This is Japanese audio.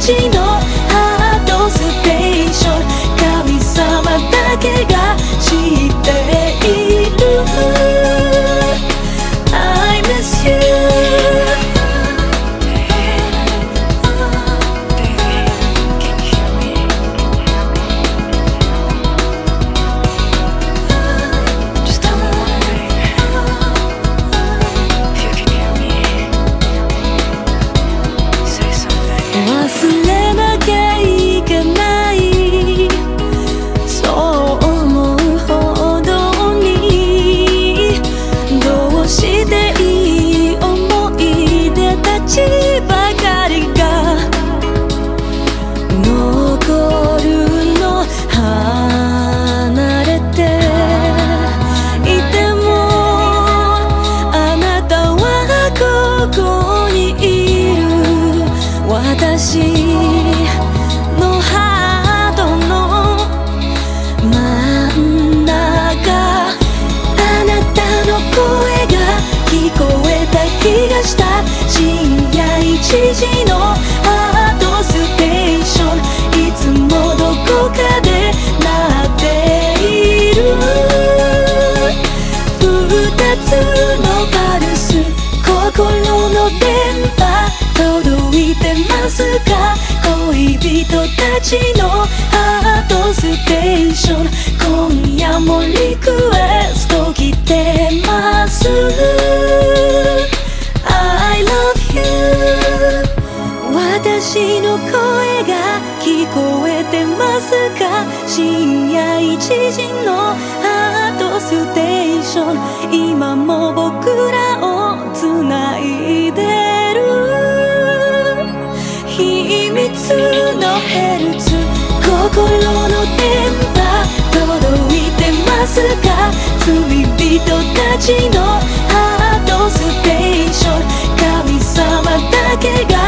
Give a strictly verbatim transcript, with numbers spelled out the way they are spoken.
ちのハートステーション、神様だけが知っている I miss you。忘れなきゃいけない、そう思うほどに、どうしていい思い出たちばかりが残るの。離れていてもあなたはここにいる。私のハートの真ん中、あなたの声が聞こえた気がした。深夜いちじのハートステーション、いつもどこかで鳴っている。二つのパルス、心の電波届いてますか？恋人たちのハートステーション、今夜もリクエスト来てます。 I love you。 私の声が聞こえてますか？深夜いちじのハートステーション、今も僕らをつないでる。秘密のヘルツ、心の電波届いてますか？罪人たちのハートステーション、神様だけが